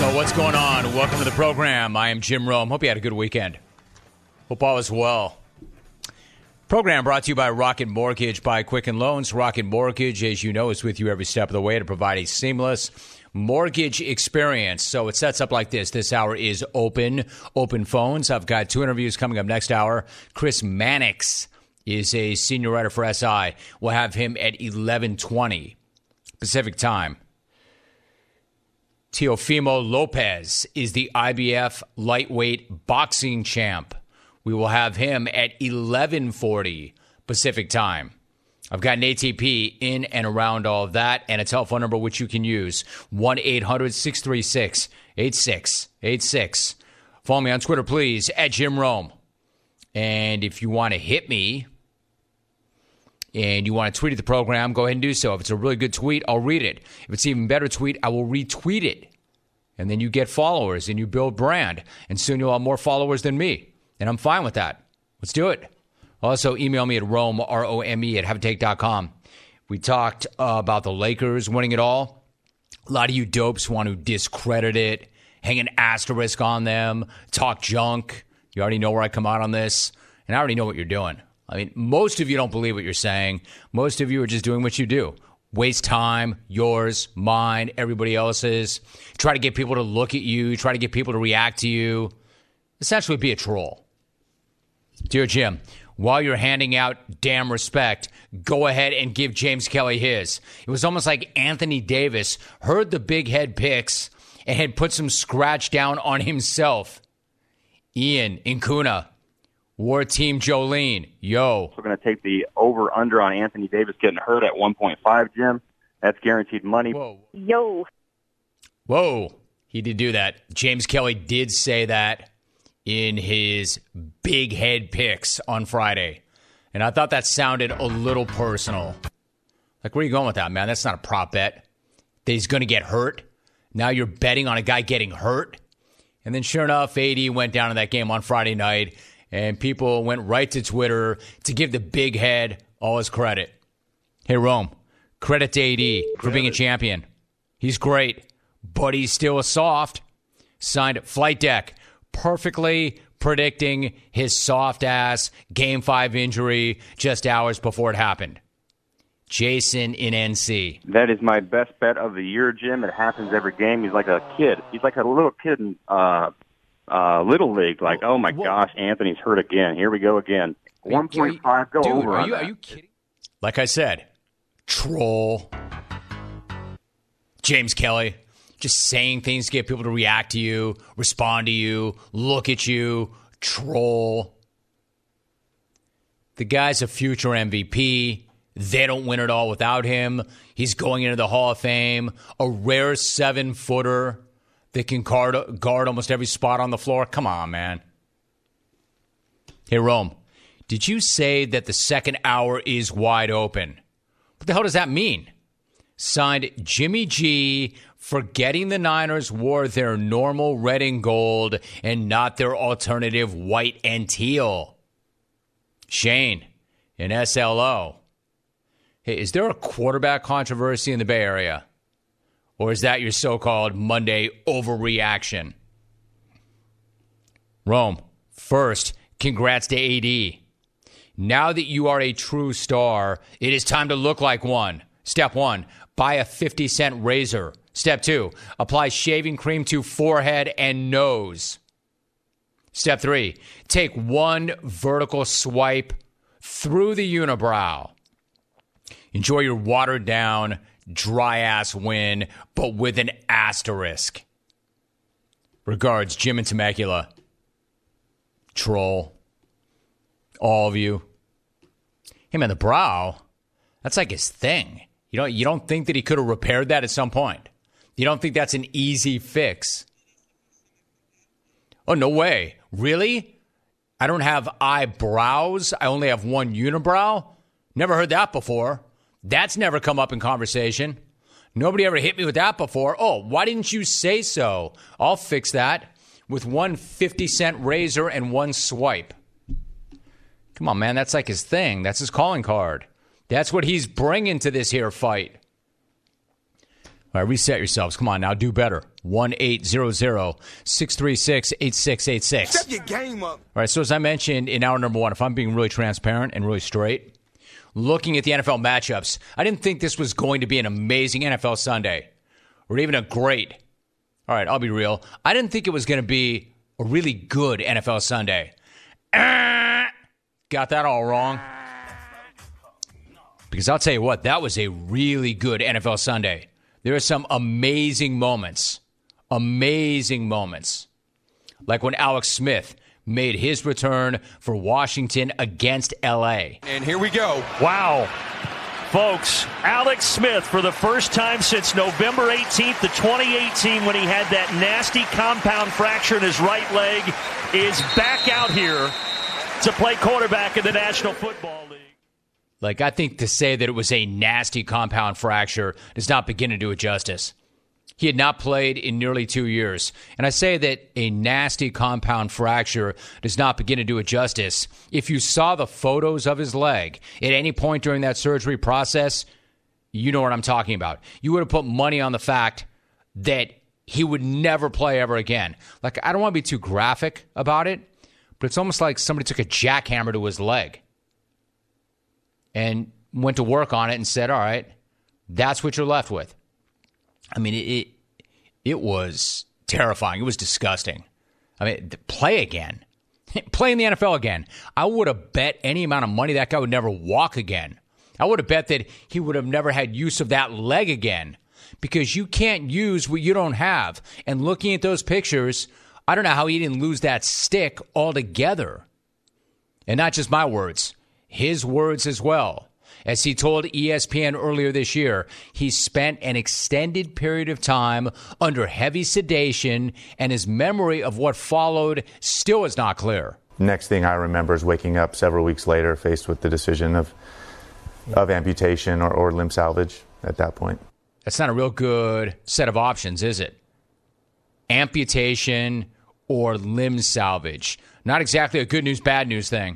So what's going on? Welcome to the program. I am Jim Rome. Hope you had a good weekend. Hope all is well. Program brought to you by Rocket Mortgage by Quicken Loans. Rocket Mortgage, as you know, is with you every step of the way to provide a seamless mortgage experience. So it sets up like this. This hour is open phones. I've got 2 interviews coming up next hour. Chris Mannix is a senior writer for SI. We'll have him at 11:20 Pacific time. Teofimo Lopez is the IBF lightweight boxing champ. We will have him at 11:40 Pacific time. I've got an ATP in and around all of that and a telephone number which you can use, 1-800-636-8686. Follow me on Twitter, please, at Jim Rome. And if you want to hit me and you want to tweet at the program, go ahead and do so. If it's a really good tweet, I'll read it. If it's an even better tweet, I will retweet it. And then you get followers and you build brand. And soon you'll have more followers than me. And I'm fine with that. Let's do it. Also, email me at Rome, R-O-M-E, at haveatake.com. We talked about the Lakers winning it all. A lot of you dopes want to discredit it, hang an asterisk on them, talk junk. You already know where I come out on this. And I already know what you're doing. I mean, most of you don't believe what you're saying. Most of you are just doing what you do. Waste time, yours, mine, everybody else's. Try to get people to look at you. Try to get people to react to you. Essentially be a troll. Dear Jim, while you're handing out damn respect, go ahead and give James Kelly his. It was almost like Anthony Davis heard the big head picks and had put some scratch down on himself. Ian Incuna. War Team Jolene, yo. We're going to take the over-under on Anthony Davis getting hurt at 1.5, Jim. That's guaranteed money. Whoa. Yo. Whoa. He did do that. James Kelly did say that in his big head picks on Friday. And I thought that sounded a little personal. Like, where are you going with that, man? That's not a prop bet. That he's going to get hurt. Now you're betting on a guy getting hurt. And then sure enough, AD went down in that game on Friday night. And people went right to Twitter to give the big head all his credit. Hey, Rome, credit to AD for being a champion. He's great, but he's still a soft. Signed Flight Deck, perfectly predicting his soft-ass Game 5 injury just hours before it happened. Jason in NC. That is my best bet of the year, Jim. It happens every game. He's like a kid. He's like a little kid in Little League, like, oh my gosh, Anthony's hurt again. Here we go again. 1.5, go dude, over. Are you kidding? Like I said, troll. James Kelly, just saying things to get people to react to you, respond to you, look at you, troll. The guy's a future MVP. They don't win it all without him. He's going into the Hall of Fame, a rare 7-footer. That can guard almost every spot on the floor. Come on, man. Hey, Rome, did you say that the second hour is wide open? What the hell does that mean? Signed Jimmy G, forgetting the Niners wore their normal red and gold and not their alternative white and teal. Shane in SLO. Hey, is there a quarterback controversy in the Bay Area? Or is that your so-called Monday overreaction? Rome, first, congrats to AD. Now that you are a true star, it is time to look like one. Step 1, buy a 50-cent razor. Step 2, apply shaving cream to forehead and nose. Step 3, take one vertical swipe through the unibrow. Enjoy your watered-down, dry-ass win, but with an asterisk. Regards, Jim and Temecula. Troll. All of you. Hey, man, the brow, that's like his thing. You don't think that he could have repaired that at some point? You don't think that's an easy fix? Oh, no way. Really? I don't have eyebrows. I only have one unibrow? Never heard that before. That's never come up in conversation. Nobody ever hit me with that before. Oh, why didn't you say so? I'll fix that with one 50-cent razor and one swipe. Come on, man. That's like his thing. That's his calling card. That's what he's bringing to this here fight. All right, reset yourselves. Come on now, do better. 1-800-636-8686. Step your game up. All right, so as I mentioned in hour number one, if I'm being really transparent and really straight, looking at the NFL matchups, I didn't think this was going to be an amazing NFL Sunday or even a great. All right, I'll be real. I didn't think it was going to be a really good NFL Sunday. Got that all wrong. Because I'll tell you what, that was a really good NFL Sunday. There are some amazing moments. Amazing moments. Like when Alex Smith made his return for Washington against L.A. And here we go. Wow. Folks, Alex Smith, for the first time since November 18th of 2018 when he had that nasty compound fracture in his right leg, is back out here to play quarterback in the National Football League. Like, I think to say that it was a nasty compound fracture does not begin to do it justice. He had not played in nearly 2 years. And I say that a nasty compound fracture does not begin to do it justice. If you saw the photos of his leg at any point during that surgery process, you know what I'm talking about. You would have put money on the fact that he would never play ever again. Like, I don't want to be too graphic about it, but it's almost like somebody took a jackhammer to his leg and went to work on it and said, all right, that's what you're left with. I mean, it was terrifying. It was disgusting. I mean, play again. Play in the NFL again. I would have bet any amount of money that guy would never walk again. I would have bet that he would have never had use of that leg again, because you can't use what you don't have. And looking at those pictures, I don't know how he didn't lose that stick altogether. And not just my words, his words as well. As he told ESPN earlier this year, he spent an extended period of time under heavy sedation, and his memory of what followed still is not clear. Next thing I remember is waking up several weeks later faced with the decision of amputation or limb salvage at that point. That's not a real good set of options, is it? Amputation or limb salvage. Not exactly a good news, bad news thing.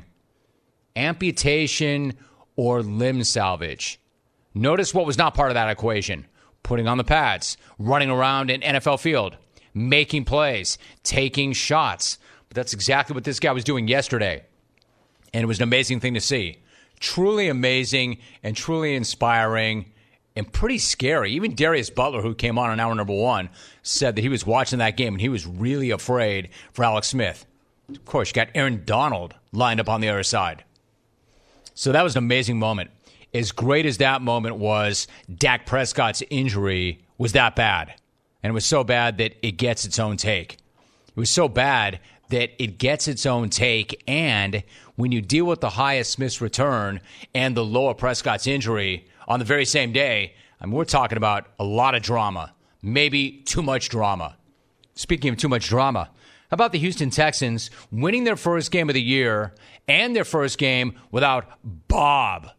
Amputation or limb salvage. Notice what was not part of that equation. Putting on the pads, running around an NFL field, making plays, taking shots. But that's exactly what this guy was doing yesterday. And it was an amazing thing to see. Truly amazing and truly inspiring and pretty scary. Even Darius Butler, who came on in hour number one, said that he was watching that game and he was really afraid for Alex Smith. Of course, you got Aaron Donald lined up on the other side. So that was an amazing moment. As great as that moment was, Dak Prescott's injury was that bad. And it was so bad that it gets its own take. It was so bad that it gets its own take. And when you deal with the high of Smith's return and the low of Prescott's injury on the very same day, I mean, we're talking about a lot of drama. Maybe too much drama. Speaking of too much drama, how about the Houston Texans winning their first game of the year and their first game without Bob,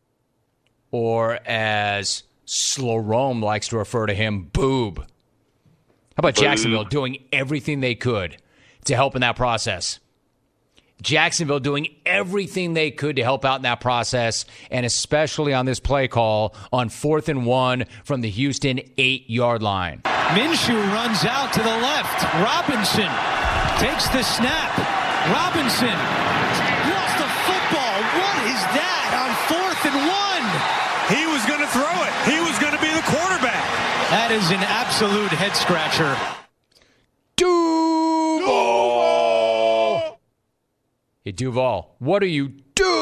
or as Slorome likes to refer to him, Boob? How about Jacksonville doing everything they could to help in that process? Jacksonville doing everything they could to help out in that process, and especially on this play call on 4th and 1 from the Houston 8-yard line. Minshew runs out to the left. Robinson takes the snap. Robinson lost the football. What is that on 4th and 1? He was going to throw it. He was going to be the quarterback. That is an absolute head scratcher. Duval! Hey, Duval, what are you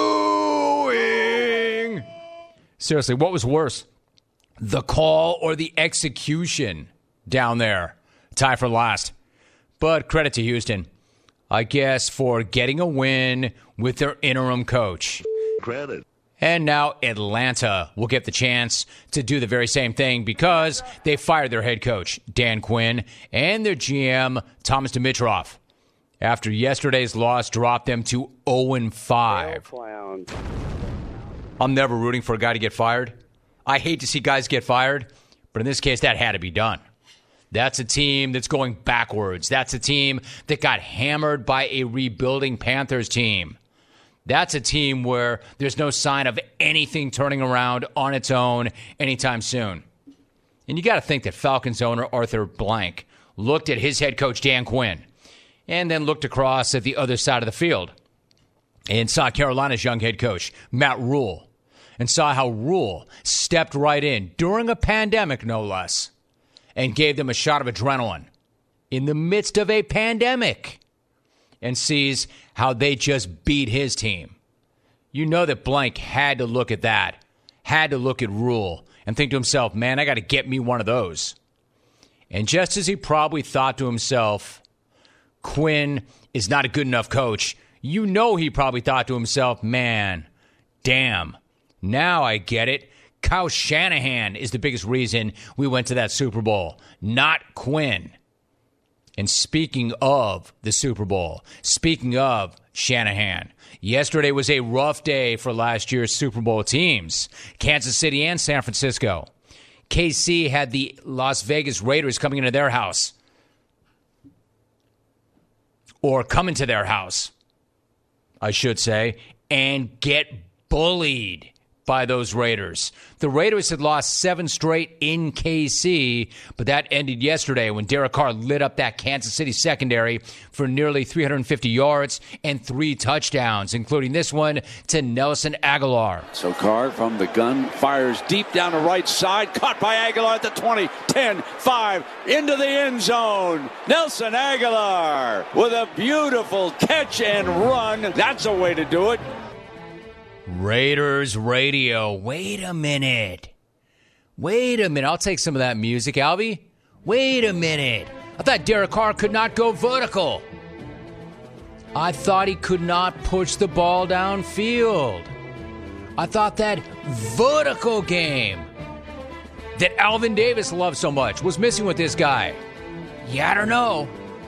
doing? Seriously, what was worse? The call or the execution down there? Tie for last. But credit to Houston, I guess, for getting a win with their interim coach. Credit. And now Atlanta will get the chance to do the very same thing because they fired their head coach, Dan Quinn, and their GM, Thomas Dimitroff. After yesterday's loss dropped them to 0-5. I'm never rooting for a guy to get fired. I hate to see guys get fired, but in this case, that had to be done. That's a team that's going backwards. That's a team that got hammered by a rebuilding Panthers team. That's a team where there's no sign of anything turning around on its own anytime soon. And you got to think that Falcons owner Arthur Blank looked at his head coach, Dan Quinn, and then looked across at the other side of the field and saw Carolina's young head coach, Matt Rule, and saw how Rule stepped right in during a pandemic, no less, and gave them a shot of adrenaline in the midst of a pandemic, and sees how they just beat his team. You know that Blank had to look at that, had to look at Rule, and think to himself, man, I got to get me one of those. And just as he probably thought to himself, Quinn is not a good enough coach, you know he probably thought to himself, man, damn, now I get it. Kyle Shanahan is the biggest reason we went to that Super Bowl, not Quinn. And speaking of the Super Bowl, speaking of Shanahan, yesterday was a rough day for last year's Super Bowl teams, Kansas City and San Francisco. KC had the Las Vegas Raiders coming into their house, or coming to their house, I should say, and get bullied by those Raiders. The Raiders had lost 7 straight in KC, but that ended yesterday when Derek Carr lit up that Kansas City secondary for nearly 350 yards and 3 touchdowns, including this one to Nelson Aguilar. So Carr from the gun fires deep down the right side, caught by Aguilar at the 20, 10, 5, into the end zone. Nelson Aguilar with a beautiful catch and run. That's a way to do it. Raiders radio. Wait a minute. I'll take some of that music, Albie. Wait a minute. I thought Derek Carr could not go vertical. I thought he could not push the ball downfield. I thought that vertical game that Alvin Davis loved so much was missing with this guy. Yeah, I don't know.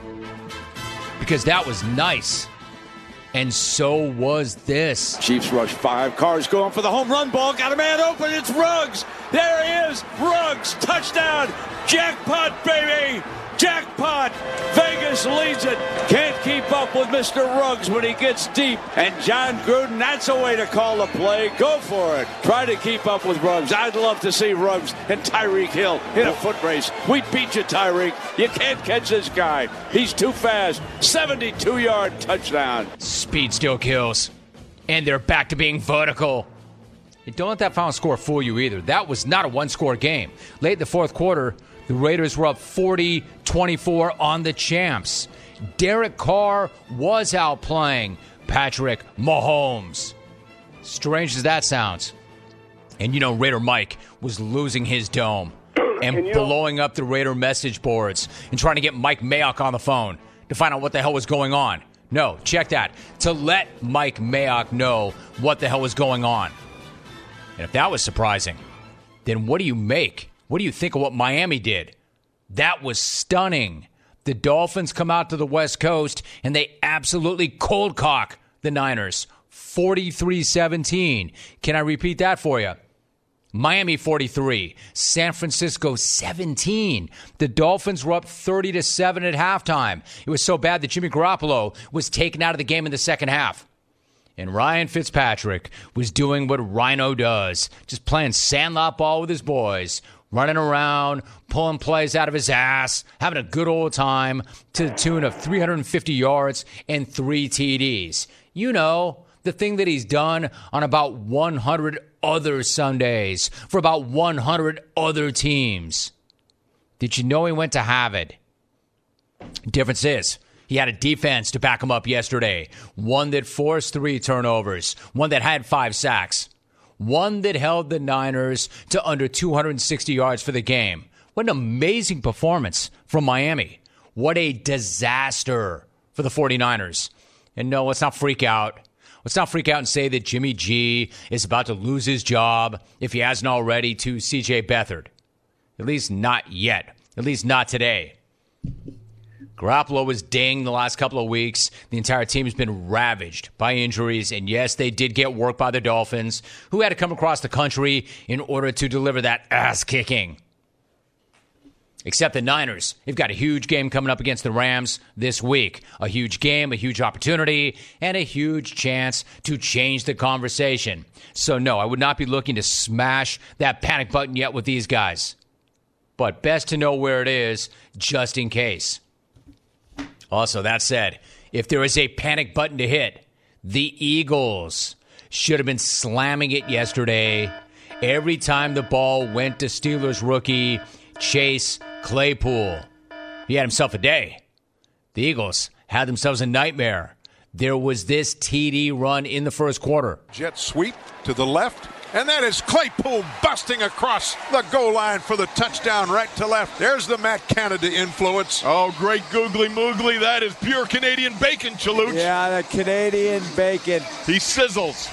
Because that was nice. And so was this. Chiefs rush 5. Carr's going for the home run ball. Got a man open. It's Ruggs. There he is. Ruggs. Touchdown. Jackpot, baby. Jackpot. Vegas leads it. Can't keep up with Mr. Ruggs when he gets deep. And John Gruden, that's a way to call the play. Go for it. Try to keep up with Ruggs. I'd love to see Ruggs and Tyreek Hill in a foot race. We beat you, Tyreek. You can't catch this guy. He's too fast. 72-yard touchdown. Speed still kills. And they're back to being vertical. And don't let that final score fool you either. That was not a one-score game. Late in the fourth quarter, the Raiders were up 40-24 on the champs. Derek Carr was outplaying Patrick Mahomes. Strange as that sounds. And you know Raider Mike was losing his dome and blowing up the Raider message boards and trying to get Mike Mayock on the phone to find out what the hell was going on. No, check that. To let Mike Mayock know what the hell was going on. And if that was surprising, then what do you make? What do you think of what Miami did? That was stunning. The Dolphins come out to the West Coast, and they absolutely cold cock the Niners. 43-17. Can I repeat that for you? Miami 43, San Francisco 17. The Dolphins were up 30-7 at halftime. It was so bad that Jimmy Garoppolo was taken out of the game in the second half. And Ryan Fitzpatrick was doing what Rhino does, just playing sandlot ball with his boys, running around, pulling plays out of his ass, having a good old time to the tune of 350 yards and 3 TDs. You know, the thing that he's done on about 100 other Sundays for about 100 other teams. Did you know he went to Harvard? Difference is, he had a defense to back him up yesterday. One that forced 3 turnovers. One that had 5 sacks. One that held the Niners to under 260 yards for the game. What an amazing performance from Miami. What a disaster for the 49ers. And no, let's not freak out. Let's not freak out and say that Jimmy G is about to lose his job, if he hasn't already, to C.J. Beathard. At least not yet. At least not today. Garoppolo was dinged the last couple of weeks. The entire team has been ravaged by injuries. And yes, they did get work by the Dolphins, who had to come across the country in order to deliver that ass-kicking. Except the Niners. They've got a huge game coming up against the Rams this week. A huge game, a huge opportunity, and a huge chance to change the conversation. So no, I would not be looking to smash that panic button yet with these guys. but best to know where it is just in case. Also, that said, if there is a panic button to hit, the Eagles should have been slamming it yesterday. Every time the ball went to Steelers rookie Chase Claypool, he had himself a day. The Eagles had themselves a nightmare. There was this TD run in the first quarter. Jet sweep to the left, and that is Claypool busting across the goal line for the touchdown right to left. There's the Matt Canada influence. Oh, great googly moogly. That is pure Canadian bacon, Chaluch. Yeah, the Canadian bacon. He sizzles.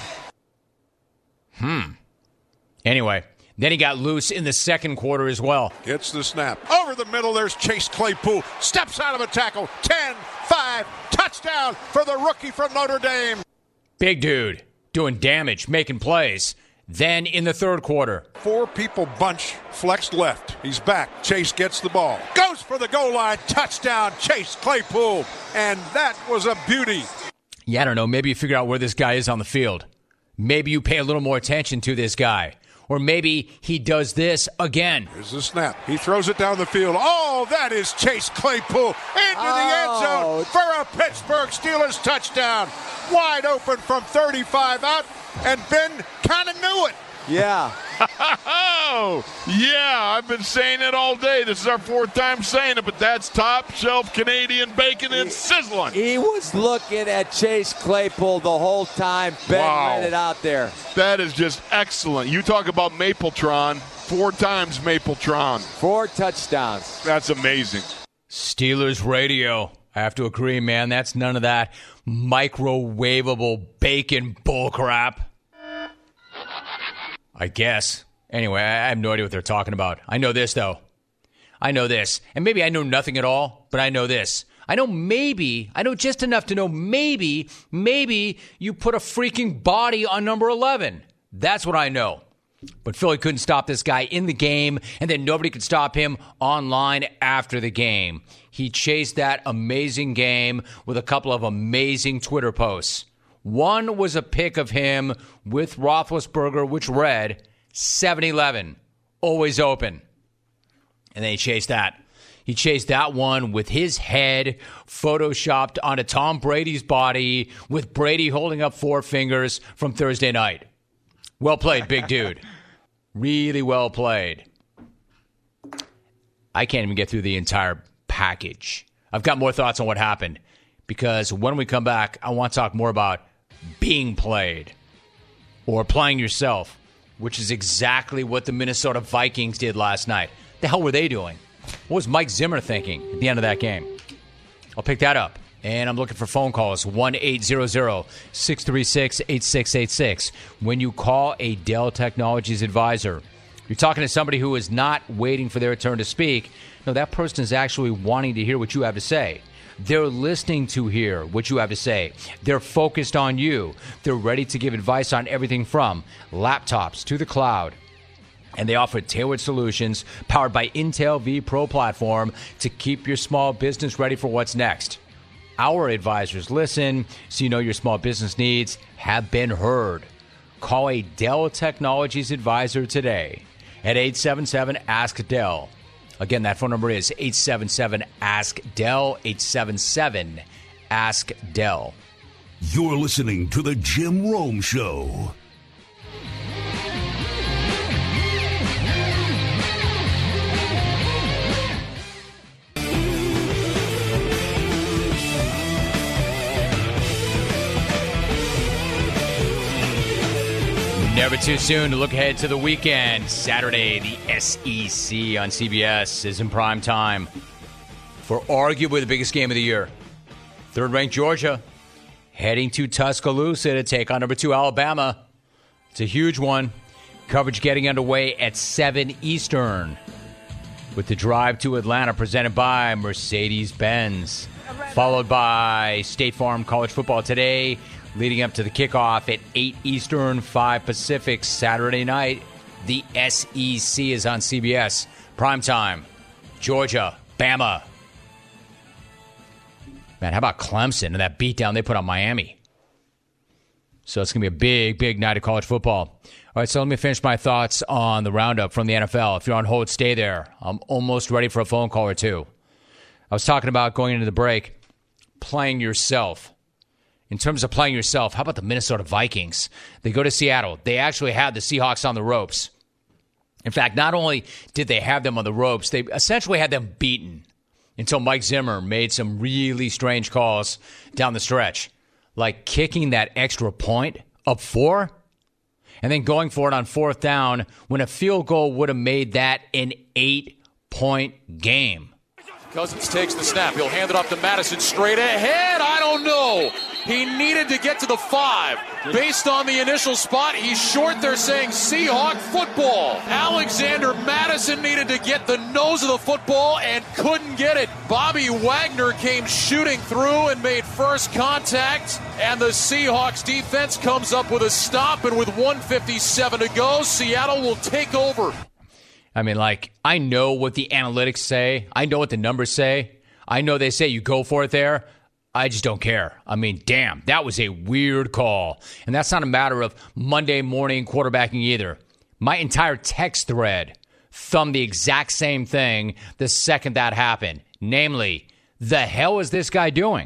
Anyway, then he got loose in the second quarter as well. Gets the snap. Over the middle, there's Chase Claypool. Steps out of a tackle. 10-5. Touchdown for the rookie from Notre Dame. Big dude doing damage, making plays. Then in the third quarter, 4 people bunch, flexed left. He's back. Chase gets the ball. Goes for the goal line. Touchdown, Chase Claypool. And that was a beauty. yeah, I don't know, maybe you figure out where this guy is on the field. Maybe you pay a little more attention to this guy. Or maybe he does this again. Here's the snap. He throws it down the field. Oh, that is Chase Claypool into the end zone for a Pittsburgh Steelers touchdown. Wide open from 35 out, and Ben kind of knew it. Yeah. Oh, yeah, I've been saying it all day. This is our 4th time saying it, but that's top shelf Canadian bacon and sizzling. He was looking at Chase Claypool the whole time. Ben read it out there. That is just excellent. You talk about Mapletron, 4 times Mapletron. 4 touchdowns. That's amazing. Steelers radio. I have to agree, man. That's none of that microwavable bacon bullcrap. I guess. Anyway, I have no idea what they're talking about. I know this, though. I know this. And maybe I know nothing at all, but I know this. I know just enough to know maybe you put a freaking body on number 11. That's what I know. But Philly couldn't stop this guy in the game, and then nobody could stop him online after the game. He chased that amazing game with a couple of amazing Twitter posts. One was a pic of him with Roethlisberger, which read 7-Eleven, always open. And then he chased that. He chased that one with his head photoshopped onto Tom Brady's body with Brady holding up 4 fingers from Thursday night. Well played, big dude. Really well played. I can't even get through the entire package. I've got more thoughts on what happened because when we come back, I want to talk more about being played or playing yourself, which is exactly what the Minnesota Vikings did last night. The hell were they doing? What was Mike Zimmer thinking at the end of that game? I'll pick that up. And I'm looking for phone calls, 1-800-636-8686. When you call a Dell Technologies advisor, you're talking to somebody who is not waiting for their turn to speak. No, that person is actually wanting to hear what you have to say. They're listening to hear what you have to say. They're focused on you. They're ready to give advice on everything from laptops to the cloud. And they offer tailored solutions powered by Intel vPro platform to keep your small business ready for what's next. Our advisors listen so you know your small business needs have been heard. Call a Dell Technologies advisor today at 877-ASK-DELL. Again, that phone number is 877-ASK-DELL, 877-ASK-DELL. You're listening to The Jim Rome Show. Never too soon to look ahead to the weekend. Saturday, the SEC on CBS is in prime time for arguably the biggest game of the year. Third-ranked Georgia heading to Tuscaloosa to take on number 2 Alabama. It's a huge one. Coverage getting underway at 7 Eastern with the drive to Atlanta presented by Mercedes-Benz, followed by State Farm College Football Today, leading up to the kickoff at 8 Eastern, 5 Pacific, Saturday night. The SEC is on CBS. Primetime. Georgia, Bama. Man, how about Clemson and that beatdown they put on Miami? So it's going to be a big, big night of college football. All right, so let me finish my thoughts on the roundup from the NFL. If you're on hold, stay there. I'm almost ready for a phone call or two. I was talking about going into the break, playing yourself. In terms of playing yourself, how about the Minnesota Vikings? They go to Seattle. They actually had the Seahawks on the ropes. In fact, not only did they have them on the ropes, they essentially had them beaten until Mike Zimmer made some really strange calls down the stretch, like kicking that extra point up 4 and then going for it on 4th down when a field goal would have made that an 8-point game. Cousins takes the snap. He'll hand it off to Madison straight ahead. I don't know. He needed to get to the 5. Based on the initial spot, he's short. They're saying Seahawk football. Alexander Madison needed to get the nose of the football and couldn't get it. Bobby Wagner came shooting through and made first contact. And the Seahawks defense comes up with a stop. And with 1:57 to go, Seattle will take over. I mean, I know what the analytics say. I know what the numbers say. I know they say you go for it there. I just don't care. I mean, damn, that was a weird call. And that's not a matter of Monday morning quarterbacking either. My entire text thread thumbed the exact same thing the second that happened. Namely, the hell is this guy doing?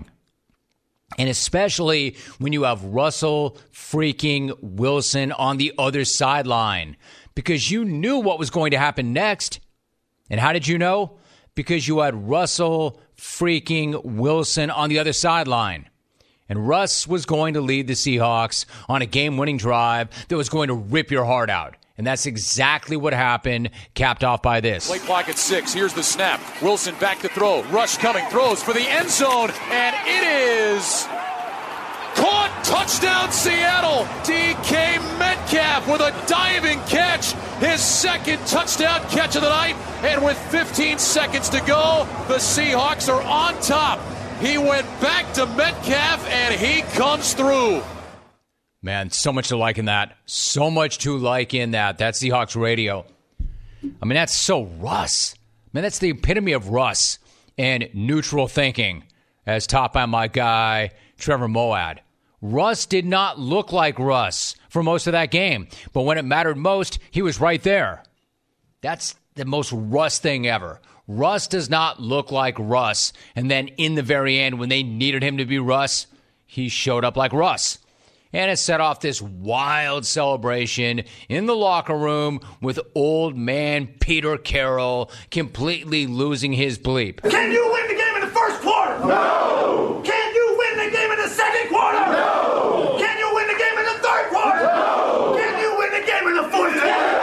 And especially when you have Russell freaking Wilson on the other sideline. Because you knew what was going to happen next. And how did you know? Because you had Russell freaking Wilson on the other sideline. And Russ was going to lead the Seahawks on a game-winning drive that was going to rip your heart out. And that's exactly what happened, capped off by this. Play clock at 6. Here's the snap. Wilson back to throw. Rush coming. Throws for the end zone. And it is caught. Touchdown Seattle. DK Metcalf with a diving catch. His second touchdown catch of the night. And with 15 seconds to go, the Seahawks are on top. He went back to Metcalf, and he comes through. Man, so much to like in that. So much to like in that. That's Seahawks radio. I mean, that's so Russ. Man, that's the epitome of Russ and neutral thinking, as taught by my guy, Trevor Moawad. Russ did not look like Russ for most of that game. But when it mattered most, he was right there. That's the most Russ thing ever. Russ does not look like Russ. And then in the very end, when they needed him to be Russ, he showed up like Russ. And it set off this wild celebration in the locker room with old man Peter Carroll completely losing his bleep. Can you win the game in the first quarter? No! Can you win the game in the second quarter? No! Can you win the game in the third quarter? No! Can you win the game in the fourth quarter?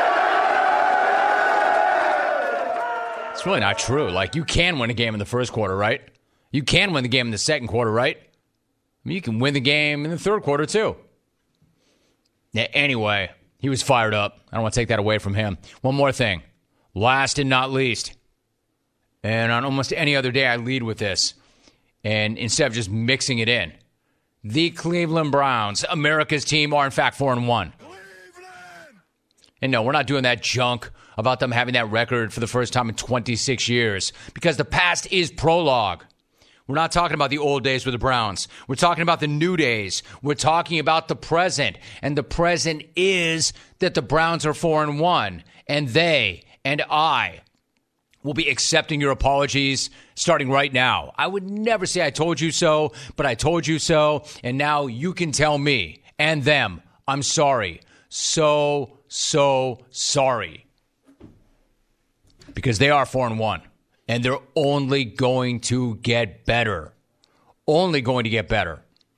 It's really not true. You can win a game in the first quarter, right? You can win the game in the second quarter, right? I mean, you can win the game in the third quarter, too. Yeah, anyway, he was fired up. I don't want to take that away from him. One more thing. Last and not least. And on almost any other day, I lead with this. And instead of just mixing it in, the Cleveland Browns, America's team, are in fact 4-1. And no, we're not doing that junk about them having that record for the first time in 26 years. Because the past is prologue. We're not talking about the old days with the Browns. We're talking about the new days. We're talking about the present. And the present is that the Browns are 4-1. And they and I will be accepting your apologies starting right now. I would never say I told you so, but I told you so. And now you can tell me and them, I'm sorry. So sorry. Because they are 4-1. And they're only going to get better. Only going to get better.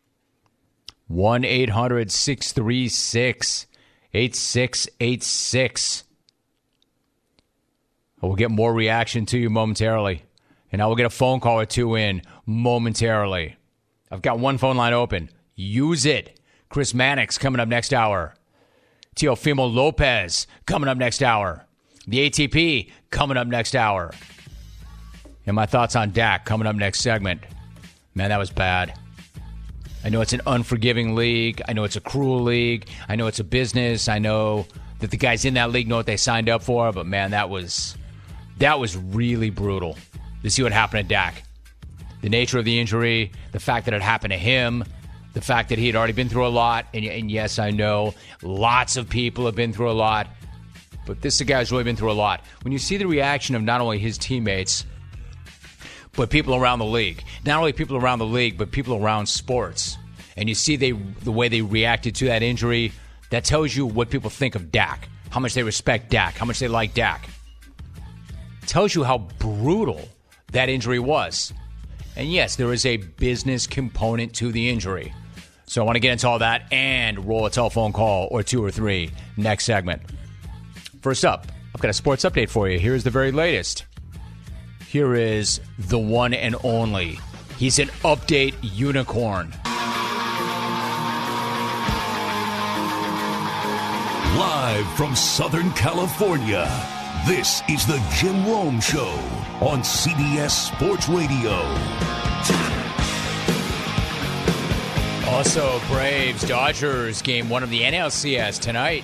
1-800-636-8686. I will get more reaction to you momentarily. And I will get a phone call or two in momentarily. I've got one phone line open. Use it. Chris Mannix coming up next hour. Teofimo Lopez coming up next hour. The ATP coming up next hour. And my thoughts on Dak coming up next segment. Man, that was bad. I know it's an unforgiving league. I know it's a cruel league. I know it's a business. I know that the guys in that league know what they signed up for. But, man, that was really brutal to see what happened to Dak. The nature of the injury, the fact that it happened to him, The fact that he had already been through a lot, and yes, I know lots of people have been through a lot, but this guy's really been through a lot. When you see the reaction of not only his teammates, but people around the league, not only people around the league, but people around sports, and you see the way they reacted to that injury, that tells you what people think of Dak, how much they respect Dak, how much they like Dak. It tells you how brutal that injury was. And yes, there is a business component to the injury. So I want to get into all that and roll a telephone call or 2 or 3 next segment. First up, I've got a sports update for you. Here's the very latest. Here is the one and only. He's an update unicorn. Live from Southern California, this is the Jim Rome Show on CBS Sports Radio. Also, Braves, Dodgers, Game 1 of the NLCS tonight.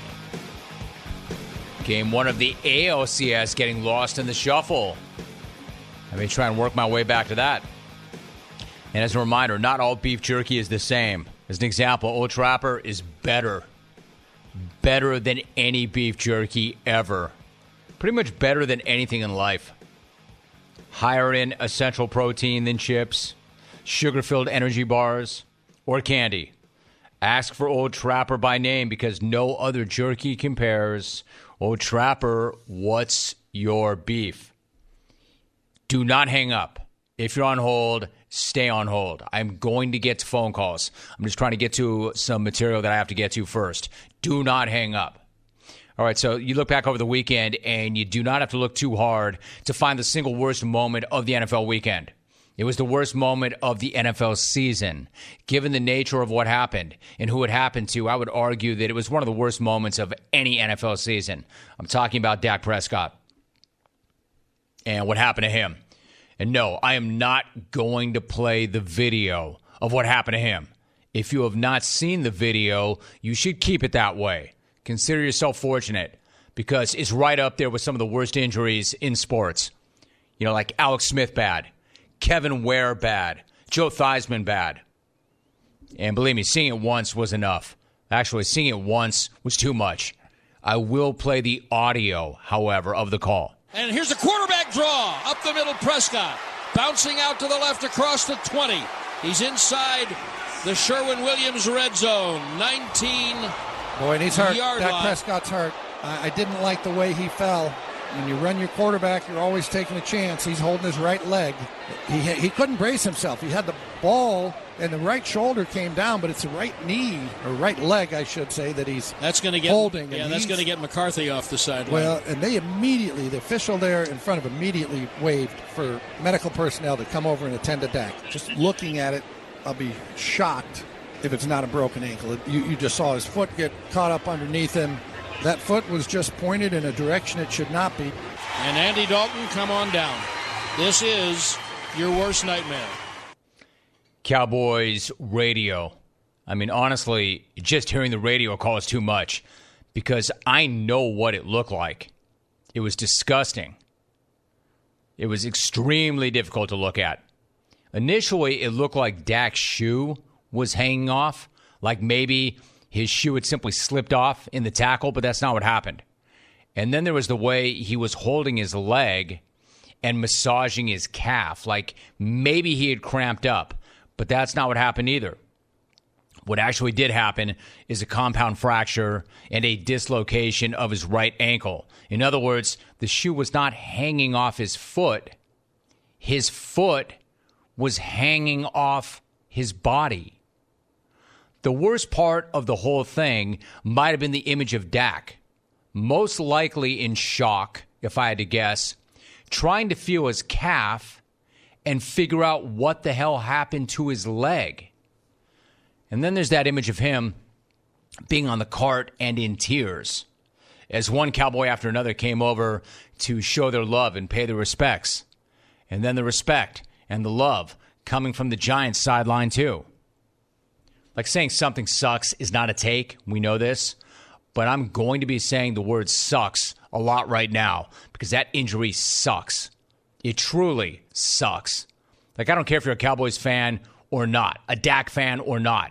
Game 1 of the ALCS getting lost in the shuffle. Let me try and work my way back to that. And as a reminder, not all beef jerky is the same. As an example, Old Trapper is better. Better than any beef jerky ever. Pretty much better than anything in life. Higher in essential protein than chips, sugar-filled energy bars, or candy. Ask for Old Trapper by name because no other jerky compares. Old Trapper, what's your beef? Do not hang up. If you're on hold, stay on hold. I'm going to get to phone calls. I'm just trying to get to some material that I have to get to first. Do not hang up. All right, so you look back over the weekend, and you do not have to look too hard to find the single worst moment of the NFL weekend. It was the worst moment of the NFL season. Given the nature of what happened and who it happened to, I would argue that it was one of the worst moments of any NFL season. I'm talking about Dak Prescott and what happened to him. And no, I am not going to play the video of what happened to him. If you have not seen the video, you should keep it that way. Consider yourself fortunate because it's right up there with some of the worst injuries in sports. You know, like Alex Smith bad, Kevin Ware bad, Joe Theismann bad. And believe me, seeing it once was enough. Actually, seeing it once was too much. I will play the audio, however, of the call. And here's a quarterback draw. Up the middle, Prescott. Bouncing out to the left across the 20. He's inside the Sherwin-Williams red zone. 19 Boy, and he's hurt. Dak Prescott's hurt. I didn't like the way he fell. When you run your quarterback, you're always taking a chance. He's holding his right leg. He couldn't brace himself. He had the ball, and the right shoulder came down, but it's the right knee, or right leg, I should say, that he's holding. Yeah, that's going to get McCarthy off the sideline. Well, and they immediately, the official there in front of him immediately waved for medical personnel to come over and attend to Dak. Just looking at it, I'll be shocked if it's not a broken ankle. You just saw his foot get caught up underneath him. That foot was just pointed in a direction it should not be. And Andy Dalton, come on down. This is your worst nightmare. Cowboys radio. I mean, honestly, just hearing the radio call is too much because I know what it looked like. It was disgusting. It was extremely difficult to look at. Initially, it looked like Dak's shoe was hanging off, like maybe his shoe had simply slipped off in the tackle, but that's not what happened. And then there was the way he was holding his leg and massaging his calf, like maybe he had cramped up, but that's not what happened either. What actually did happen is a compound fracture and a dislocation of his right ankle. In other words, the shoe was not hanging off his foot. His foot was hanging off his body. The worst part of the whole thing might have been the image of Dak, most likely in shock, if I had to guess, trying to feel his calf and figure out what the hell happened to his leg. And then there's that image of him being on the cart and in tears as one cowboy after another came over to show their love and pay their respects. And then the respect and the love coming from the Giants sideline too. Like saying something sucks is not a take. We know this. But I'm going to be saying the word sucks a lot right now because that injury sucks. It truly sucks. Like, I don't care if you're a Cowboys fan or not, a Dak fan or not.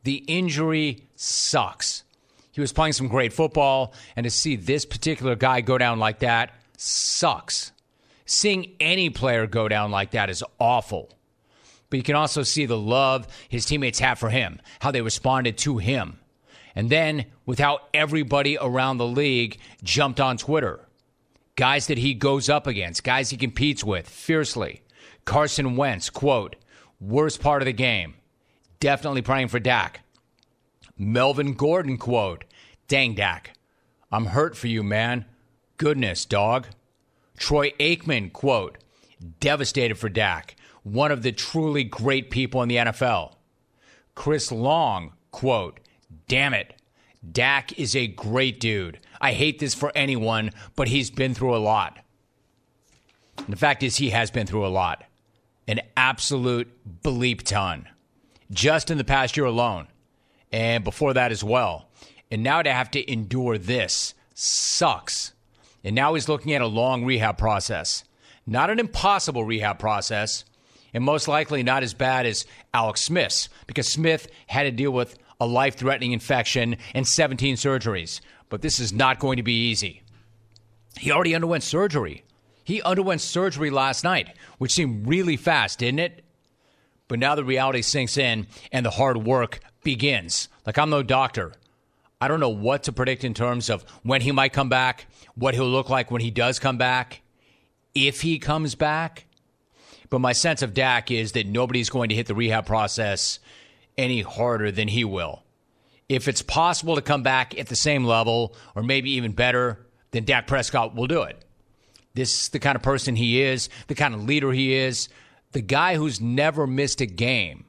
The injury sucks. He was playing some great football, and to see this particular guy go down like that sucks. Seeing any player go down like that is awful. But you can also see the love his teammates have for him, how they responded to him. And then with how everybody around the league jumped on Twitter. Guys that he goes up against, guys he competes with fiercely. Carson Wentz, quote, worst part of the game. Definitely praying for Dak. Melvin Gordon, quote, dang Dak, I'm hurt for you, man. Goodness, dog. Troy Aikman, quote, devastated for Dak. One of the truly great people in the NFL. Chris Long, quote, damn it. Dak is a great dude. I hate this for anyone, but he's been through a lot. And the fact is he has been through a lot. An absolute bleep ton. Just in the past year alone. And before that as well. And now to have to endure this sucks. And now he's looking at a long rehab process. Not an impossible rehab process. And most likely not as bad as Alex Smith's. Because Smith had to deal with a life-threatening infection and 17 surgeries. But this is not going to be easy. He already underwent surgery. He underwent surgery last night, which seemed really fast, didn't it? But now the reality sinks in and the hard work begins. Like, I'm no doctor. I don't know what to predict in terms of when he might come back, what he'll look like when he does come back, if he comes back. But my sense of Dak is that nobody's going to hit the rehab process any harder than he will. If it's possible to come back at the same level or maybe even better, then Dak Prescott will do it. This is the kind of person he is, the kind of leader he is, the guy who's never missed a game,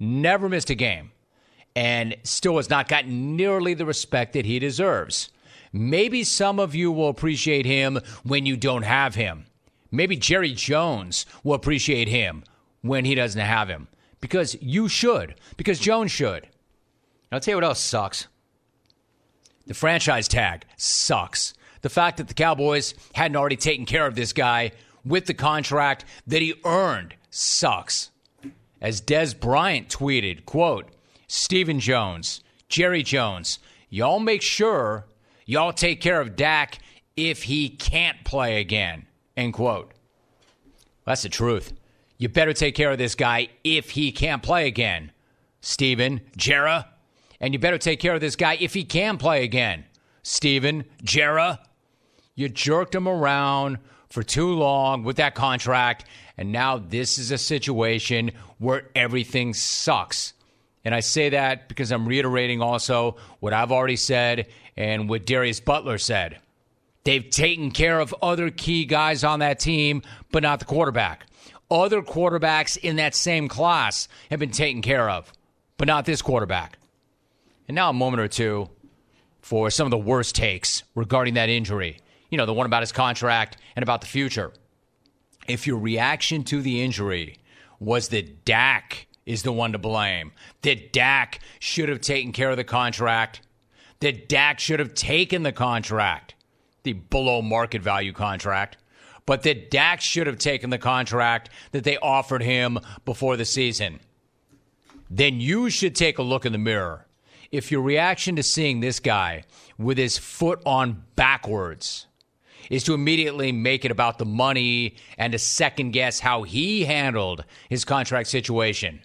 and still has not gotten nearly the respect that he deserves. Maybe some of you will appreciate him when you don't have him. Maybe Jerry Jones will appreciate him when he doesn't have him. Because you should. Because Jones should. I'll tell you what else sucks. The franchise tag sucks. The fact that the Cowboys hadn't already taken care of this guy with the contract that he earned sucks. As Des Bryant tweeted, quote, Stephen Jones, Jerry Jones, y'all make sure y'all take care of Dak if he can't play again, end quote. That's the truth. You better take care of this guy if he can't play again, Stephen, Jera. And you better take care of this guy if he can play again, Stephen, Jera. You jerked him around for too long with that contract, and now this is a situation where everything sucks. And I say that because I'm reiterating also what I've already said and what Darius Butler said. They've taken care of other key guys on that team, but not the quarterback. Other quarterbacks in that same class have been taken care of, but not this quarterback. And now a moment or two for some of the worst takes regarding that injury. You know, the one about his contract and about the future. If your reaction to the injury was that Dak is the one to blame, that Dak should have taken care of the contract, that Dak should have taken the contract, the below market value contract, but that Dak should have taken the contract that they offered him before the season, then you should take a look in the mirror. If your reaction to seeing this guy with his foot on backwards is to immediately make it about the money and to second guess how he handled his contract situation,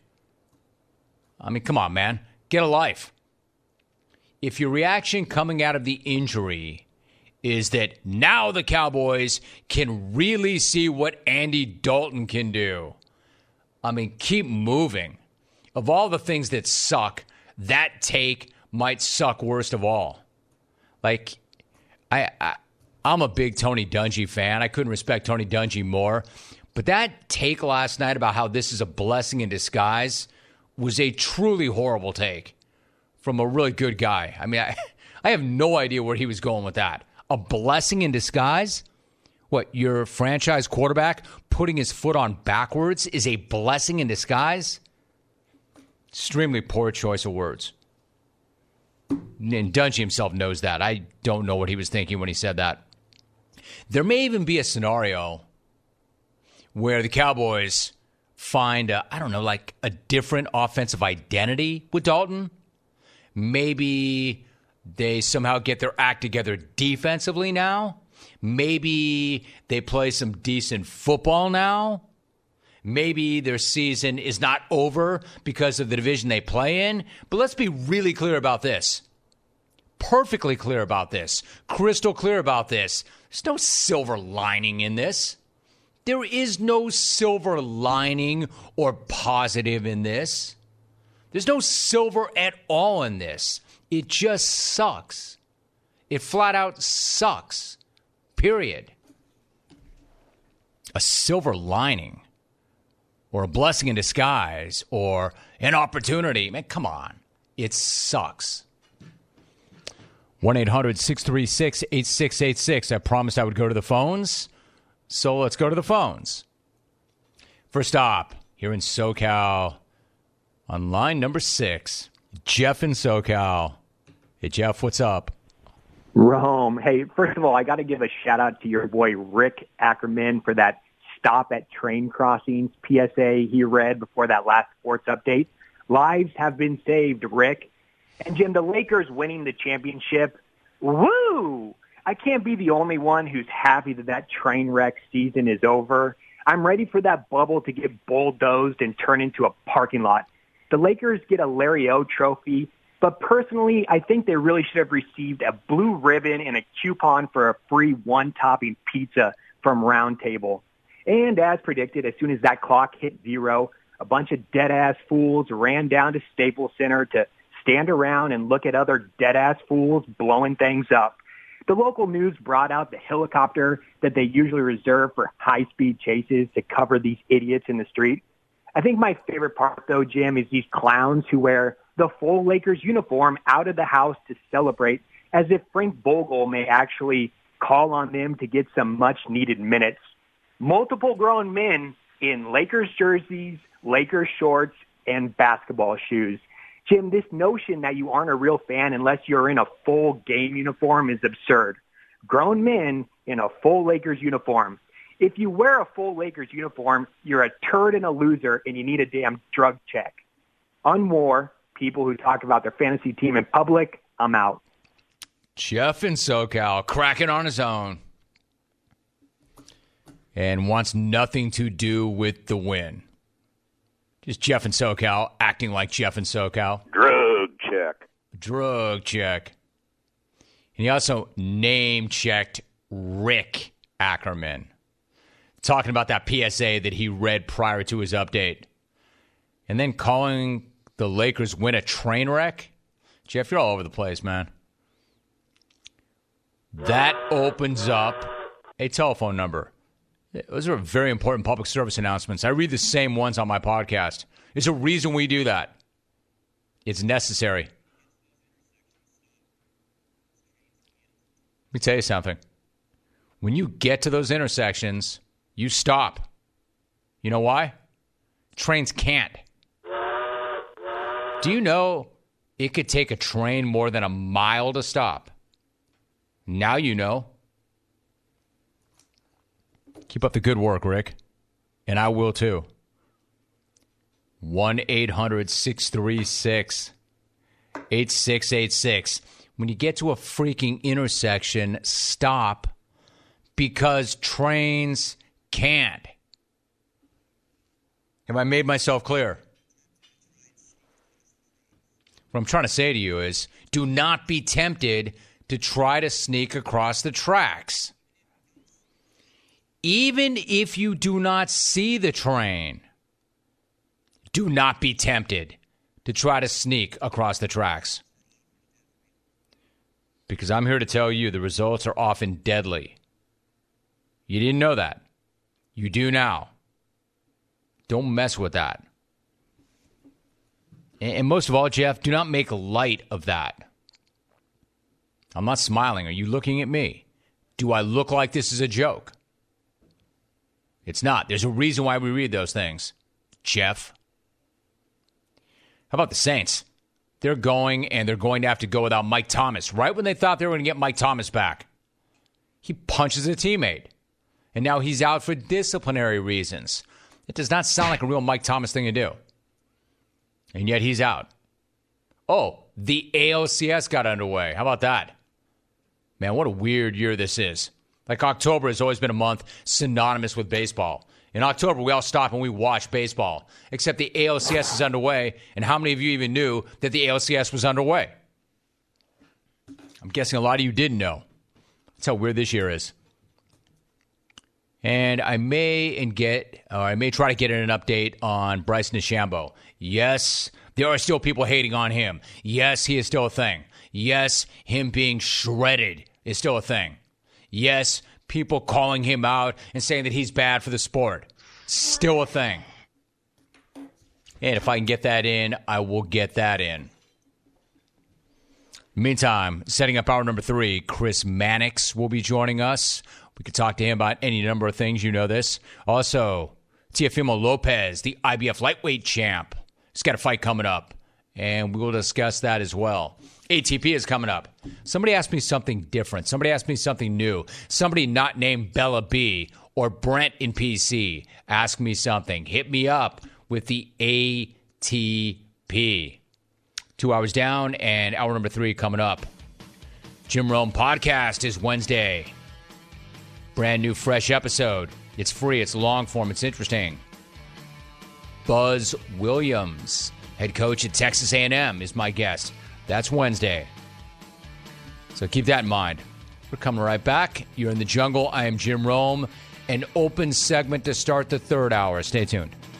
I mean, come on, man. Get a life. If your reaction coming out of the injury is that now the Cowboys can really see what Andy Dalton can do, I mean, keep moving. Of all the things that suck, that take might suck worst of all. Like, I'm a big Tony Dungy fan. I couldn't respect Tony Dungy more. But that take last night about how this is a blessing in disguise was a truly horrible take from a really good guy. I mean, I have no idea where he was going with that. A blessing in disguise? What, your franchise quarterback putting his foot on backwards is a blessing in disguise? Extremely poor choice of words. And Dungy himself knows that. I don't know what he was thinking when he said that. There may even be a scenario where the Cowboys find, a different offensive identity with Dalton. Maybe they somehow get their act together defensively now. Maybe they play some decent football now. Maybe their season is not over because of the division they play in. But let's be really clear about this. Perfectly clear about this. Crystal clear about this. There's no silver lining in this. There is no silver lining or positive in this. There's no silver at all in this. It just sucks. It flat out sucks. Period. A silver lining or a blessing in disguise or an opportunity. Man, come on. It sucks. 1-800-636-8686. I promised I would go to the phones, so let's go to the phones. First stop, here in SoCal, on line number 6, Jeff in SoCal. Hey, Jeff, what's up? Rome. Hey, first of all, I got to give a shout-out to your boy Rick Ackerman for that stop at train crossings PSA he read before that last sports update. Lives have been saved, Rick. And, Jim, the Lakers winning the championship, woo! I can't be the only one who's happy that train wreck season is over. I'm ready for that bubble to get bulldozed and turn into a parking lot. The Lakers get a Larry O trophy, but personally, I think they really should have received a blue ribbon and a coupon for a free one-topping pizza from Round Table. And as predicted, as soon as that clock hit 0, a bunch of dead-ass fools ran down to Staples Center to stand around and look at other dead-ass fools blowing things up. The local news brought out the helicopter that they usually reserve for high-speed chases to cover these idiots in the street. I think my favorite part, though, Jim, is these clowns who wear the full Lakers uniform out of the house to celebrate, as if Frank Vogel may actually call on them to get some much-needed minutes. Multiple grown men in Lakers jerseys, Lakers shorts, and basketball shoes. Jim, this notion that you aren't a real fan unless you're in a full game uniform is absurd. Grown men in a full Lakers uniform. If you wear a full Lakers uniform, you're a turd and a loser, and you need a damn drug check. Unmore, people who talk about their fantasy team in public, I'm out. Jeff in SoCal, cracking on his own, and wants nothing to do with the win. Just Jeff in SoCal, acting like Jeff in SoCal. Drug check. Drug check. And he also name-checked Rick Ackerman, talking about that PSA that he read prior to his update. And then calling the Lakers win a train wreck? Jeff, you're all over the place, man. That opens up a telephone number. Those are very important public service announcements. I read the same ones on my podcast. There's a reason we do that. It's necessary. Let me tell you something. When you get to those intersections, you stop. You know why? Trains can't. Do you know it could take a train more than a mile to stop? Now you know. Keep up the good work, Rick. And I will too. 1-800-636-8686. When you get to a freaking intersection, stop, because trains can't. Have I made myself clear? What I'm trying to say to you is, do not be tempted to try to sneak across the tracks. Even if you do not see the train, do not be tempted to try to sneak across the tracks. Because I'm here to tell you the results are often deadly. You didn't know that. You do now. Don't mess with that. And most of all, Jeff, do not make light of that. I'm not smiling. Are you looking at me? Do I look like this is a joke? It's not. There's a reason why we read those things, Jeff. How about the Saints? They're going to have to go without Mike Thomas. Right when they thought they were going to get Mike Thomas back, he punches a teammate. And now he's out for disciplinary reasons. It does not sound like a real Mike Thomas thing to do. And yet he's out. Oh, the ALCS got underway. How about that? Man, what a weird year this is. Like, October has always been a month synonymous with baseball. In October, we all stop and we watch baseball, except the ALCS is underway. And how many of you even knew that the ALCS was underway? I'm guessing a lot of you didn't know. That's how weird this year is. And I may try to get an update on Bryson DeChambeau. Yes, there are still people hating on him. Yes, he is still a thing. Yes, him being shredded is still a thing. Yes, people calling him out and saying that he's bad for the sport. Still a thing. And if I can get that in, I will get that in. Meantime, setting up hour number 3, Chris Mannix will be joining us. We could talk to him about any number of things. You know this. Also, Teofimo Lopez, the IBF lightweight champ. He's got a fight coming up, and we will discuss that as well. ATP is coming up. Somebody asked me something different. Somebody asked me something new. Somebody not named Bella B or Brent in PC asked me something. Hit me up with the ATP. 2 hours down and hour number 3 coming up. Jim Rome podcast is Wednesday. Brand new, fresh episode. It's free. It's long form. It's interesting. Buzz Williams, head coach at Texas A&M, is my guest. That's Wednesday. So keep that in mind. We're coming right back. You're in the jungle. I am Jim Rome. An open segment to start the third hour. Stay tuned.